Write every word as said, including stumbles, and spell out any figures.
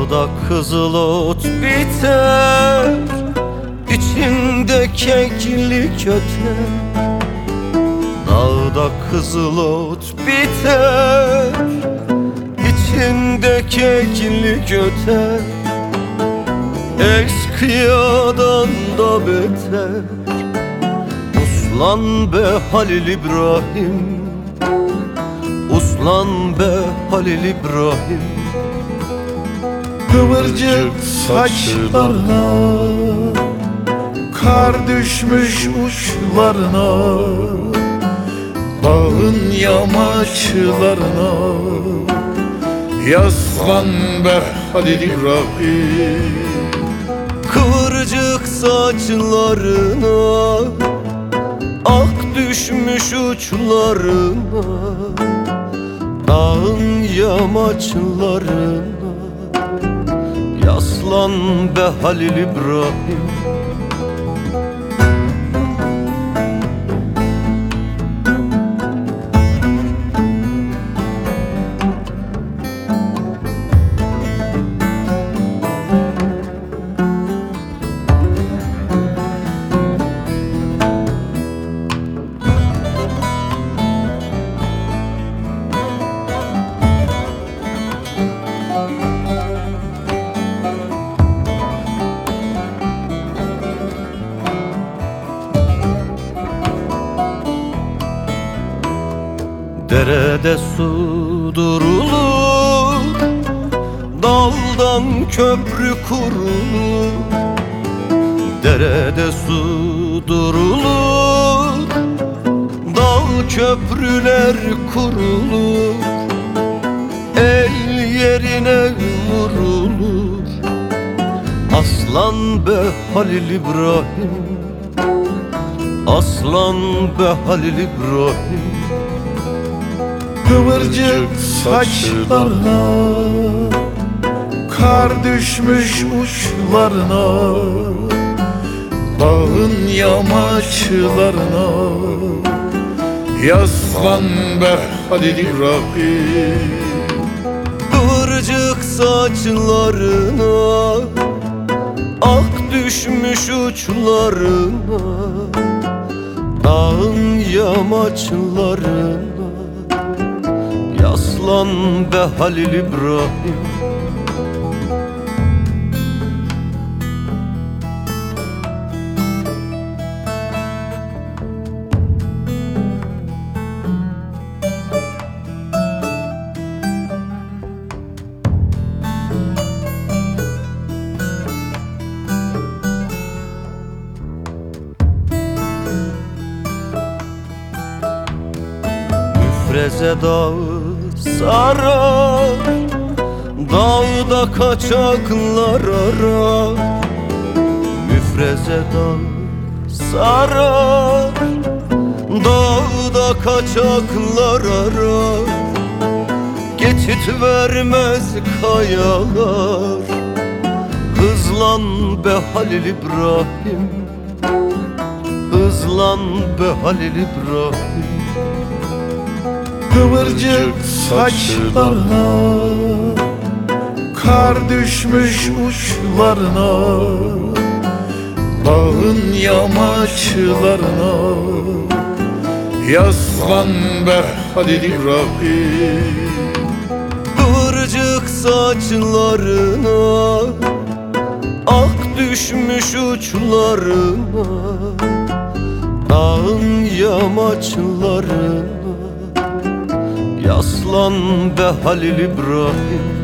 Dağda kızıl ot biter, İçinde keklik öter. Dağda kızıl ot biter, İçinde keklik öter. Eskiyadan da beter. Uslan be Halil İbrahim, uslan be Halil İbrahim. Kıvırcık saçlarına, kar düşmüş uçlarına, dağın yamaçlarına. Yaslan be Halil İbrahim. Kıvırcık saçlarına, ak düşmüş uçlarına, dağın yamaçlarına. Yaslan be Halil İbrahim. Derede su durulur, daldan köprü kurulur. Derede su durulur, dal köprüler kurulur. El yerine vurulur. Aslan be Halil İbrahim, aslan be Halil İbrahim. Kıvırcık saçlarına, kar düşmüş uçlarına, dağın yamaçlarına. Yaslan be Halil İbrahim. Kıvırcık saçlarına, ak düşmüş uçlarına, dağın yamaçlarına. Yaslan be Halil İbrahim. Müfreze dağı sarar, dağda kaçaklar arar. Müfreze dağı sarar, dağda kaçaklar arar. Geçit vermez kayalar. Hızlan be Halil İbrahim, hızlan be Halil İbrahim. Kıvırcık saçlarına, kar düşmüş uçlarına, dağın yamaçlarına. Yaslan be Halil İbrahim. Kıvırcık saçlarına, ak düşmüş uçlarına, dağın yamaçlarına. Yaslan be Halil İbrahim.